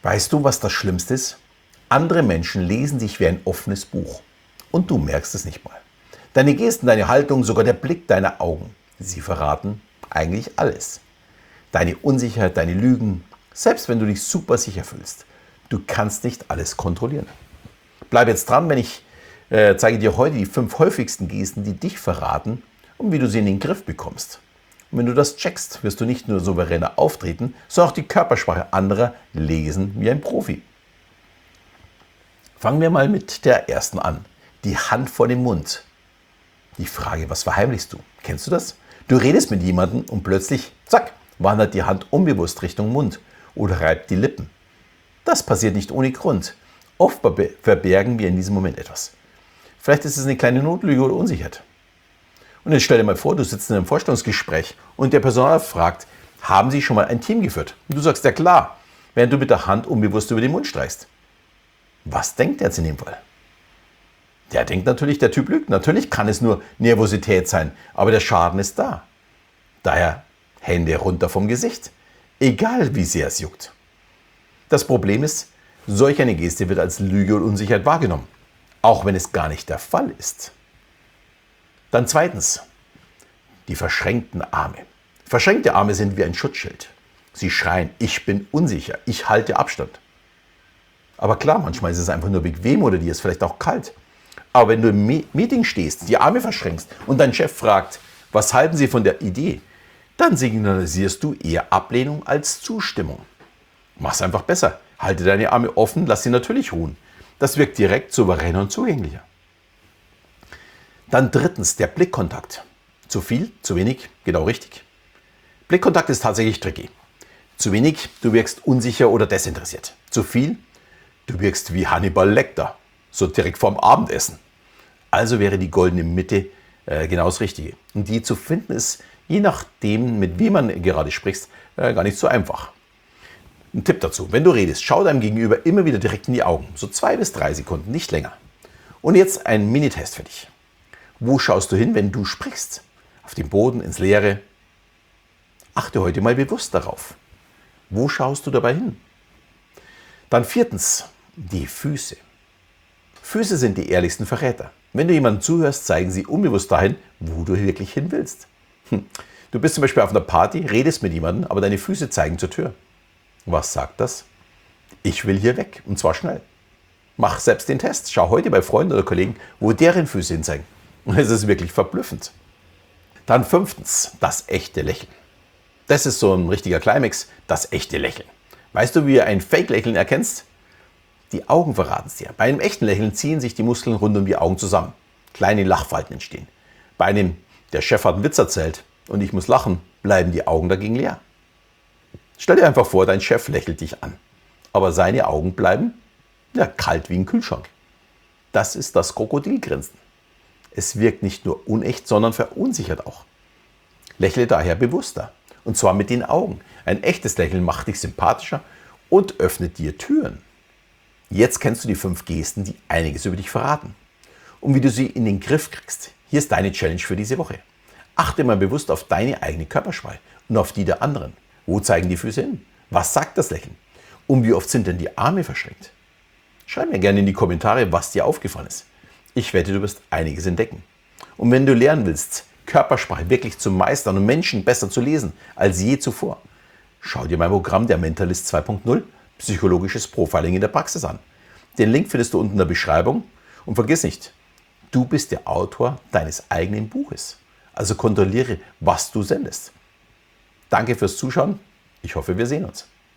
Weißt du, was das Schlimmste ist? Andere Menschen lesen dich wie ein offenes Buch. Und du merkst es nicht mal. Deine Gesten, deine Haltung, sogar der Blick deiner Augen, sie verraten eigentlich alles. Deine Unsicherheit, deine Lügen, selbst wenn du dich super sicher fühlst. Du kannst nicht alles kontrollieren. Bleib jetzt dran, wenn ich zeige dir heute die 5 häufigsten Gesten, die dich verraten und wie du sie in den Griff bekommst. Und wenn du das checkst, wirst du nicht nur souveräner auftreten, sondern auch die Körpersprache anderer lesen wie ein Profi. Fangen wir mal mit der ersten an. Die Hand vor dem Mund. Die Frage, was verheimlichst du? Kennst du das? Du redest mit jemandem und plötzlich, zack, wandert die Hand unbewusst Richtung Mund oder reibt die Lippen. Das passiert nicht ohne Grund. Oft verbergen wir in diesem Moment etwas. Vielleicht ist es eine kleine Notlüge oder Unsicherheit. Und jetzt stell dir mal vor, du sitzt in einem Vorstellungsgespräch und der Personaler fragt, haben Sie schon mal ein Team geführt? Und du sagst, ja klar, während du mit der Hand unbewusst über den Mund streichst. Was denkt er jetzt in dem Fall? Der denkt natürlich, der Typ lügt. Natürlich kann es nur Nervosität sein, aber der Schaden ist da. Daher Hände runter vom Gesicht, egal wie sehr es juckt. Das Problem ist, solch eine Geste wird als Lüge und Unsicherheit wahrgenommen, auch wenn es gar nicht der Fall ist. Dann zweitens, die verschränkten Arme. Verschränkte Arme sind wie ein Schutzschild. Sie schreien, ich bin unsicher, ich halte Abstand. Aber klar, manchmal ist es einfach nur bequem oder dir ist vielleicht auch kalt. Aber wenn du im Meeting stehst, die Arme verschränkst und dein Chef fragt, was halten Sie von der Idee, dann signalisierst du eher Ablehnung als Zustimmung. Mach's einfach besser. Halte deine Arme offen, lass sie natürlich ruhen. Das wirkt direkt souveräner und zugänglicher. Dann drittens, der Blickkontakt. Zu viel, zu wenig, genau richtig. Blickkontakt ist tatsächlich tricky. Zu wenig, du wirkst unsicher oder desinteressiert. Zu viel, du wirkst wie Hannibal Lecter, so direkt vorm Abendessen. Also wäre die goldene Mitte genau das Richtige. Und die zu finden ist, je nachdem, mit wem man gerade sprichst, gar nicht so einfach. Ein Tipp dazu, wenn du redest, schau deinem Gegenüber immer wieder direkt in die Augen. So 2 bis 3 Sekunden, nicht länger. Und jetzt ein Minitest für dich. Wo schaust du hin, wenn du sprichst? Auf den Boden, ins Leere? Achte heute mal bewusst darauf. Wo schaust du dabei hin? Dann viertens, die Füße. Füße sind die ehrlichsten Verräter. Wenn du jemandem zuhörst, zeigen sie unbewusst dahin, wo du wirklich hin willst. Du bist zum Beispiel auf einer Party, redest mit jemandem, aber deine Füße zeigen zur Tür. Was sagt das? Ich will hier weg, und zwar schnell. Mach selbst den Test. Schau heute bei Freunden oder Kollegen, wo deren Füße hin zeigen. Und es ist wirklich verblüffend. Dann fünftens, das echte Lächeln. Das ist so ein richtiger Climax, das echte Lächeln. Weißt du, wie du ein Fake-Lächeln erkennst? Die Augen verraten es dir. Bei einem echten Lächeln ziehen sich die Muskeln rund um die Augen zusammen. Kleine Lachfalten entstehen. Bei einem, der Chef hat einen Witz erzählt und ich muss lachen, bleiben die Augen dagegen leer. Stell dir einfach vor, dein Chef lächelt dich an. Aber seine Augen bleiben kalt wie ein Kühlschrank. Das ist das Krokodilgrinsen. Es wirkt nicht nur unecht, sondern verunsichert auch. Lächle daher bewusster. Und zwar mit den Augen. Ein echtes Lächeln macht dich sympathischer und öffnet dir Türen. Jetzt kennst du die 5 Gesten, die einiges über dich verraten. Und wie du sie in den Griff kriegst. Hier ist deine Challenge für diese Woche. Achte mal bewusst auf deine eigene Körpersprache und auf die der anderen. Wo zeigen die Füße hin? Was sagt das Lächeln? Und wie oft sind denn die Arme verschränkt? Schreib mir gerne in die Kommentare, was dir aufgefallen ist. Ich wette, du wirst einiges entdecken. Und wenn du lernen willst, Körpersprache wirklich zu meistern und Menschen besser zu lesen als je zuvor, schau dir mein Programm der Mentalist 2.0 Psychologisches Profiling in der Praxis an. Den Link findest du unten in der Beschreibung. Und vergiss nicht, du bist der Autor deines eigenen Buches. Also kontrolliere, was du sendest. Danke fürs Zuschauen. Ich hoffe, wir sehen uns.